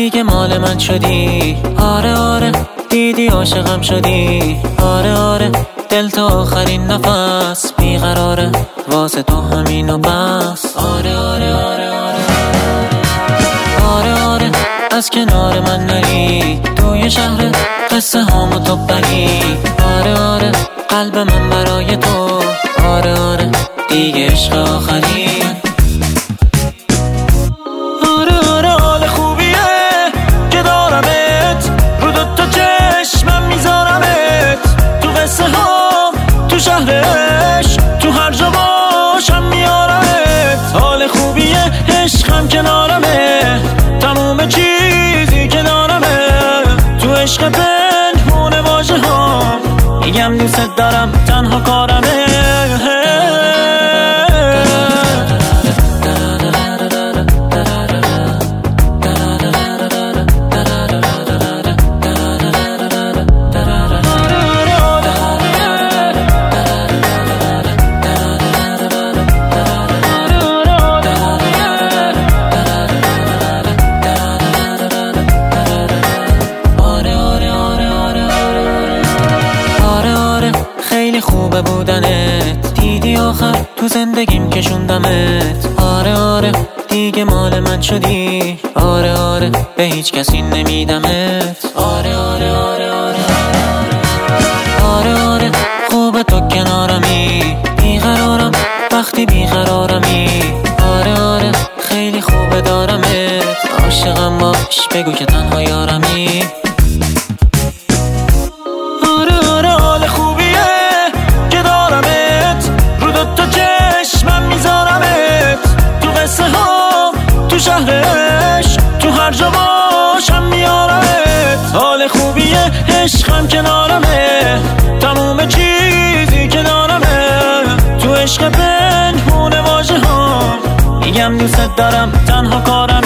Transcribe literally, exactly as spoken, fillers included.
دیگه مال من شدی. آره آره دیدی عاشقم شدی. آره آره دل تا آخرین نفس بیقراره واسه تو همین و بس. آره آره آره آره آره آره از کنار من نری توی شهر قصه هامو تو بری. آره آره قلب من برای تو. آره آره دیگه عشق آخری. آره آره حال خوبیه که دارمت رو دوتا چشمم میذارمت تو قصه ها تو شهرش تو هر جا باشم میارمت. حال خوبیه عشقم کنارمه تموم چیزی که دارمه تو عشق پنهونه واژه ها میگم دوست دارم تنها کارمه. خیلی خوبه بودنت دیدی آخر تو زندگیم کشوندمت. آره آره دیگه مال من شدی. آره آره به هیچ کسی نمیدمت. آره آره آره آره آره آره خوبه تو کنارمی بیقرارم وقتی بیقرارمی. آره آره خیلی خوبه دارمت عاشقم باش بگو که تنها یارمی. تو شهرش تو هر جا باشم میارمت. حال خوبیه عشقم کنارمه تموم چیزی که دارمه تو عشق پنهونه واژه ها میگم دوست دارم تنها کارم.